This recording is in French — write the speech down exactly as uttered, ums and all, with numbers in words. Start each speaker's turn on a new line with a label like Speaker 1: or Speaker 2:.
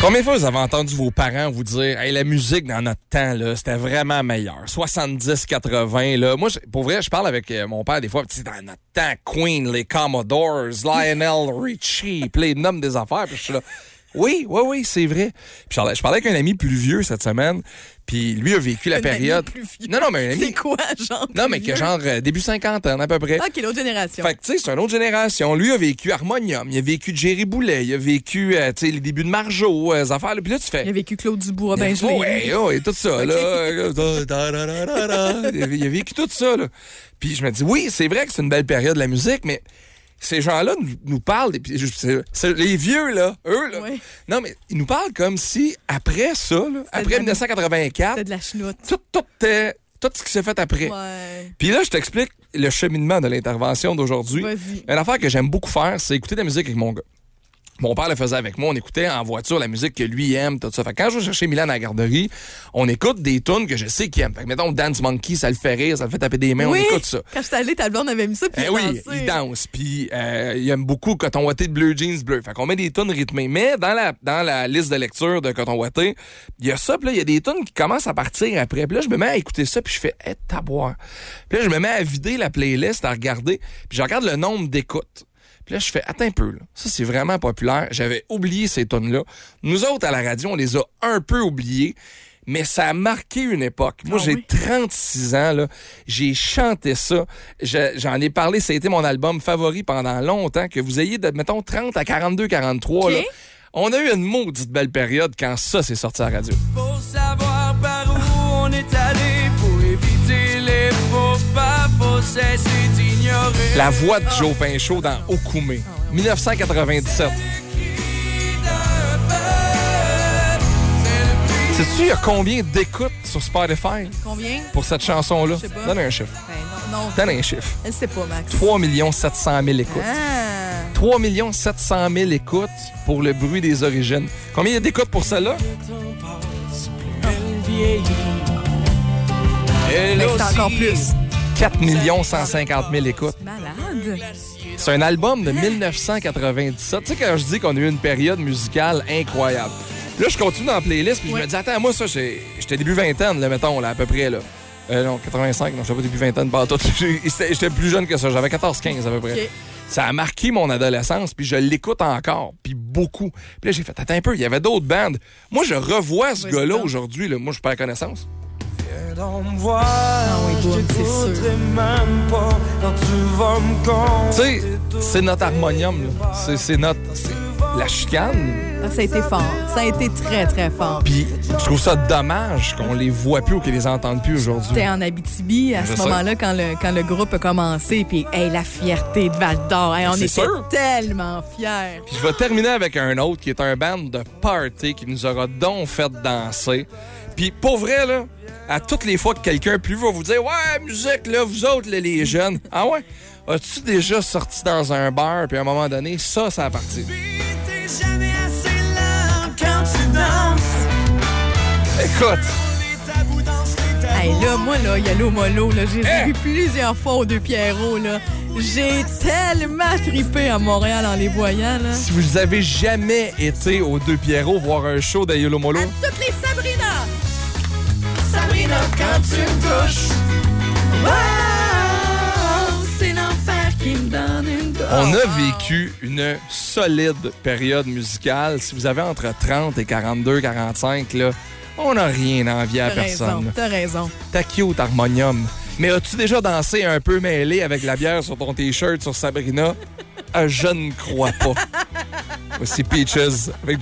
Speaker 1: Combien de fois vous avez entendu vos parents vous dire hey, la musique dans notre temps, là, c'était vraiment meilleur. soixante-dix quatre-vingts, là. Moi, pour vrai, je parle avec mon père des fois, dans notre temps, Queen, les Commodores, Lionel Richie, puis les noms des affaires, puis je suis là. Oui, oui, oui, c'est vrai. Puis je parlais, je parlais avec un ami plus vieux cette semaine, puis lui a vécu la
Speaker 2: un
Speaker 1: période.
Speaker 2: Ami plus vieux.
Speaker 1: Non, non, mais un ami.
Speaker 2: C'est quoi, genre?
Speaker 1: Non, mais que genre euh, début cinquantaine à peu près.
Speaker 2: OK, l'autre génération.
Speaker 1: Fait que, tu sais, c'est une autre génération. Lui a vécu Harmonium, il a vécu Jerry Boulet, il a vécu, euh, tu sais, les débuts de Marjo, euh, les affaires. Puis là, tu fais.
Speaker 2: Il a vécu Claude Dubois, ben je l'ai.
Speaker 1: Ouais, ouais, tout ça,
Speaker 2: okay.
Speaker 1: là. Il a vécu tout ça, là. Puis je me dis, oui, c'est vrai que c'est une belle période de la musique, mais. Ces gens-là nous, nous parlent, et puis, c'est, c'est, les vieux, là, eux, là. Oui. Non, mais ils nous parlent comme si, après ça, là, après dix-neuf cent quatre-vingt-quatre,
Speaker 2: c'était de la chenoute.
Speaker 1: Tout, tout, était, tout ce qui s'est fait après.
Speaker 2: Ouais.
Speaker 1: Puis là, je t'explique le cheminement de l'intervention d'aujourd'hui.
Speaker 2: Vas-y.
Speaker 1: Une affaire que j'aime beaucoup faire, c'est écouter de la musique avec mon gars. Mon père le faisait avec moi, on écoutait en voiture la musique que lui aime, tout ça. Fait que quand je vais chercher Milan à la garderie, on écoute des tunes que je sais qu'il aime. Fait que mettons Dance Monkey, ça le fait rire, ça le fait taper des mains,
Speaker 2: oui,
Speaker 1: on écoute ça.
Speaker 2: Quand j'étais allée, ta blonde avait mis ça, puis
Speaker 1: eh
Speaker 2: il
Speaker 1: oui,
Speaker 2: dansait.
Speaker 1: il danse, puis euh, il aime beaucoup Coton Watté de Bleu Jeans Bleu. Fait qu'on met des tunes rythmées. Mais dans la dans la liste de lecture de Coton Watté, il y a ça, puis là, il y a des tunes qui commencent à partir après. Puis là, je me mets à écouter ça, puis je fais « Eh, taboire ». Puis là, je me mets à vider la playlist, à regarder, puis je regarde le nombre d'écoutes. Puis là, je fais, attends un peu, là. Ça, c'est vraiment populaire. J'avais oublié ces tunes-là. Nous autres, à la radio, on les a un peu oubliées, mais ça a marqué une époque. Moi, ah, j'ai oui. trente-six ans, là. J'ai chanté ça. Je, j'en ai parlé. Ça a été mon album favori pendant longtemps. Que vous ayez de, mettons, trente à quarante-deux, quarante-trois, okay. là. On a eu une maudite belle période quand ça s'est sorti à la radio.
Speaker 3: Faut savoir par où on est allé pour éviter les faux pas, faut cesser d'ignorer.
Speaker 1: La voix de Joe Pinchot dans Okoumé, dix-neuf cent quatre-vingt-dix-sept. Sais-tu, il y a combien d'écoutes sur Spotify?
Speaker 2: Combien?
Speaker 1: Pour cette chanson-là?
Speaker 2: Je sais pas.
Speaker 1: Donne un chiffre.
Speaker 2: Ben non, non.
Speaker 1: Donne un chiffre.
Speaker 2: Elle sait pas, Max.
Speaker 1: trois millions sept cent mille écoutes.
Speaker 2: Ah.
Speaker 1: trois millions sept cent mille écoutes pour Le Bruit des Origines. Combien il y a d'écoutes pour celle-là?
Speaker 2: Mais c'est encore plus.
Speaker 1: quatre millions cent cinquante mille écoutes.
Speaker 2: Malade.
Speaker 1: C'est un album de dix-neuf cent quatre-vingt-dix-sept. Tu sais, quand je dis qu'on a eu une période musicale incroyable. Là, je continue dans la playlist, puis oui. je me dis, attends, moi, ça, j'ai... j'étais début vingtaine, là, mettons, là, à peu près, là. Euh, non, quatre-vingt-cinq, non, je sais pas début vingtaine, pas tout. J'étais plus jeune que ça, j'avais quatorze quinze à peu près. Okay. Ça a marqué mon adolescence, puis je l'écoute encore, puis beaucoup. Puis là, j'ai fait, attends un peu, il y avait d'autres bandes. Moi, je revois ce oui, gars-là aujourd'hui, là. Moi, je perds connaissance.
Speaker 3: Ah oui, toi, c'est sûr.
Speaker 1: Tu sais, c'est notre harmonium, là. C'est, c'est notre... C'est la chicane.
Speaker 2: Ah, ça a été fort. Ça a été très, très fort.
Speaker 1: Puis, je trouve ça dommage qu'on les voit plus ou qu'ils les entendent plus aujourd'hui.
Speaker 2: C'était en Abitibi à je ce sais. moment-là quand le, quand le groupe a commencé. Puis, hey, la fierté de Val-d'Or. Hey, on c'est était sûr. tellement fiers.
Speaker 1: Puis, je vais terminer avec un autre qui est un band de party qui nous aura donc fait danser. Puis, pour vrai, là, à toutes les fois que quelqu'un plus va vous dire « Ouais, musique, là, vous autres, là, les jeunes. » Ah ouais? As-tu déjà sorti dans un bar, puis à un moment donné, ça, ça a parti.
Speaker 3: Jamais assez lent quand tu danses.
Speaker 1: Écoute.
Speaker 2: Hey, là, moi, là, Yalo Molo, là, j'ai hey. vu plusieurs fois aux Deux Pierrots, là. J'ai tellement trippé à Montréal en les voyant, là.
Speaker 1: Si vous avez jamais été aux Deux Pierrots voir un show de Yalo Molo.
Speaker 2: À toutes les Sabrina.
Speaker 3: Sabrina, quand tu me touches.
Speaker 2: Wow, c'est l'enfer qui me donne une dose.
Speaker 1: On a vécu une solide période musicale. Si vous avez entre trente et quarante-deux, quarante-cinq, là, on n'a rien envie à
Speaker 2: t'as
Speaker 1: personne.
Speaker 2: Raison, t'as raison.
Speaker 1: T'as cute, Harmonium. Mais as-tu déjà dansé un peu mêlé avec la bière sur ton T-shirt sur Sabrina? Je ne crois pas. Voici Peaches avec